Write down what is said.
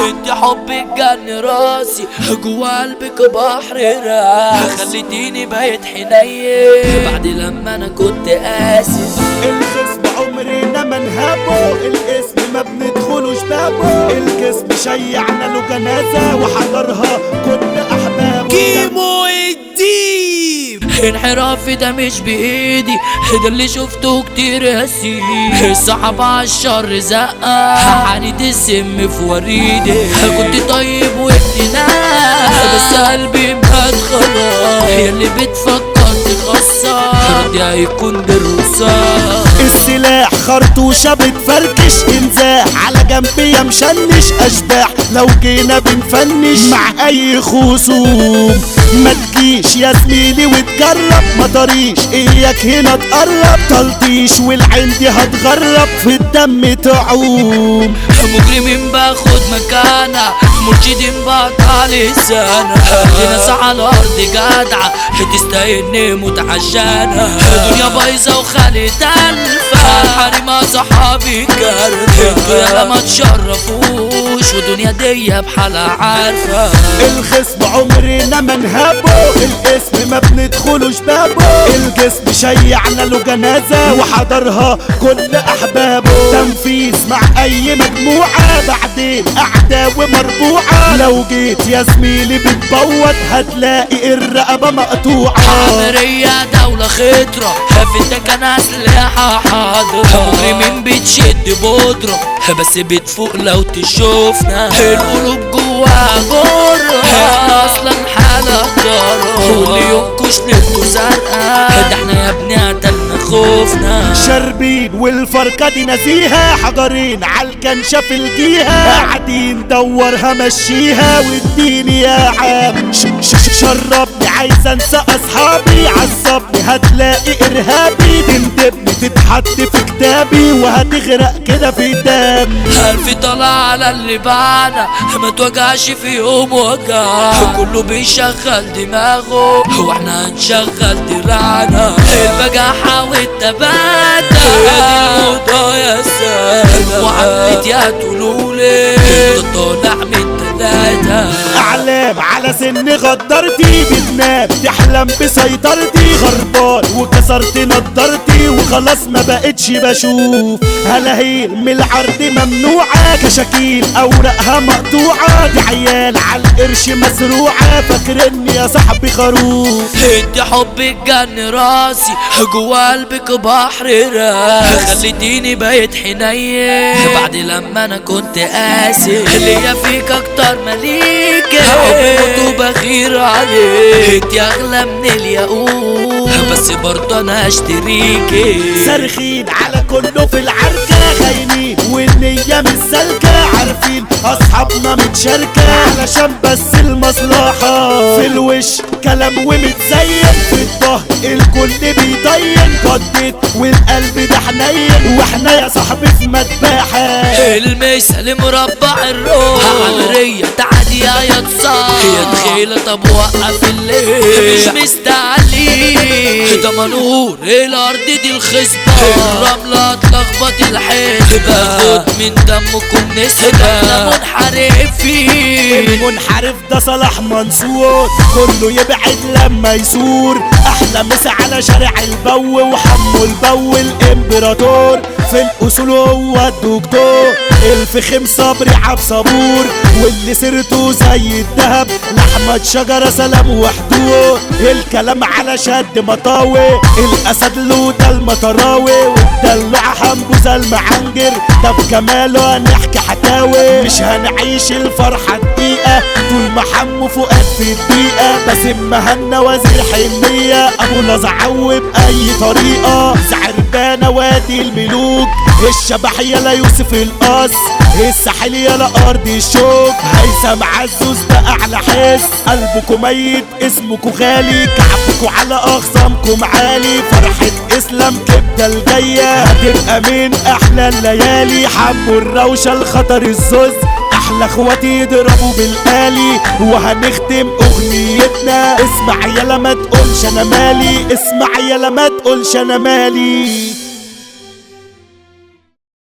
انت حبك جن راسي جوا قلبك بحر راح خليتيني بقيت حنين بعد لما انا كنت قاسي. الخصم عمرنا ما نهابه، الاسم ما بندخلوش بابه، الجسم شيعنا له جنازة وحضرها كل احبابه. كيمو الديب انحرافي ده مش بايدي، ده اللي شفته كتير يا سيدي. الصحاب عالشر زقة حنيت السم في وريدي. كنت طيب وابن ناس بس قلبي مات خلاص. هي اللي بتفكر تخسر ردي هيكون بالرصاص. السلاح خرطوشة بتفركش انزاح على جنبي يا مشنش اشباح. لو جينا بنفنش مع اي خصوم ما تجيش يا زميلي وتجرب ما طريش اياك هنا تقرب تلطيش والعين دي هتغرب في الدم تعوم. مجرمين باخد مكانة مرشدين بقطع لسانة. ناس على الارض جدعة تستاهل نموت عشانها. الدنيا بايظة وخالي تلفة حريمة صحابي كارثة. انتوا يالا ما تشرفوش ودنيا دي بحالها عارفة. الخصم عمرنا ما نهابه، الاسم ما بندخلوش بابه، الجسم شيعنا له جنازة وحضرها كل احبابه. تنفيذ مع اي مجموعة بعدين اعداء ومربوعة. لو جيت يا زميلي بتبوت هتلاقي الرقبة مقطوعة. عمرية دولة خطرة في الدكان اسلحة حاضرة. مجرمين بتشد بودرة بس بتفوق لو تشوفنا. القلوب جواها جرة احنا اصلا حالة طارة. كل يوم كشنتو زرقاء ده احنا يا ابني قتلنا خوفنا. شاربين والفرقة دي نزيها حجرين عالكنشة في الجيهة. قاعدين دورها مشيها واديني يا عم شربني عايز انسى اصحابي. عصبني هتلاقي ارهابي تندبني تتحط في كتابي وهتغرق كده في دم. ألف طلع على اللي بانا ما توجعش في يوم وجع. كله بيشغل دماغه واحنا هنشغل دراعنا. البجاحة والتبادل الموضة يا سادة. وعملت يا تقولولي طالع من تلاتة. اعلام على سن غدرتي بتنام تحلم بسيطرتي. خربان وكسرت نضارتي وخلاص ما بقتش بشوف. هلاهيل من العرض ممنوعة كشاكيل اوراقها مقطوعة. دي عيال عالقرش مزروعة فاكرني يا صاحبي خروف. انت حبك جن راسي جوا قلبك بحر راس. خليتيني بقيت حنين بعد لما انا كنت قاسي. ليا فيك اكتر مليك حبي وبغير عليك. انت اغلى من الياقوت بس برضه انا اشتريكي. صارخين على كله في العركة خاينين والنية مش سالكة. عارفين اصحابنا متشاركة علشان بس المصلحة. في الوش كلام ومتزين في الظهر الكل بيطين. قدت والقلب ده حنين واحنا يا صاحبي في مذبحة. المثل مربع الروح عمرية تعدي يا تصاح. يا تخيلة طب وقف الليل مش مستعلي. ده منور الارض دي الخصبة. الرملة تلخبط الحسبة. خد من دمكم نسبة احنا منحرفين. المنحرف ده صلاح منصور كله يبعد لما يثور. احلى مسا على شارع البو وحمو البو الامبراطور. في الاصول هو الدكتور الفخم صبري عب صبور. واللي سيرته زي الدهب لاحمد شجرة سلام وحدوه. الكلام على شد مطاوي الاسد له ده المطراوي. والدلع حنبوزة المعنجر ده بكماله هنحكي حكاوي. مش هنعيش الفرحة دقيقة طول ما حمو فؤاد في الدقيقة. باسم مهنا وزير حنية ابو لزعو بأي طريقة. زعربانة وادي الملوك الشبح يلا يوسف القص. الساحل يلا ارض الشوك. هيثم عزوز ده اعلى حس. قلبكم ميت اسمكم غالي. كعبكم على اخصامكم عالي. فرحة اسلام كبدة الجاية هتبقى من احلى الليالي. حمو الروشة الخطر الزوز احلى اخواتي يضربوا بالآلي. وهنختم اغنيتنا اسمع يلا ما تقولش انا مالي. اسمع يلا ما تقولش انا مالي.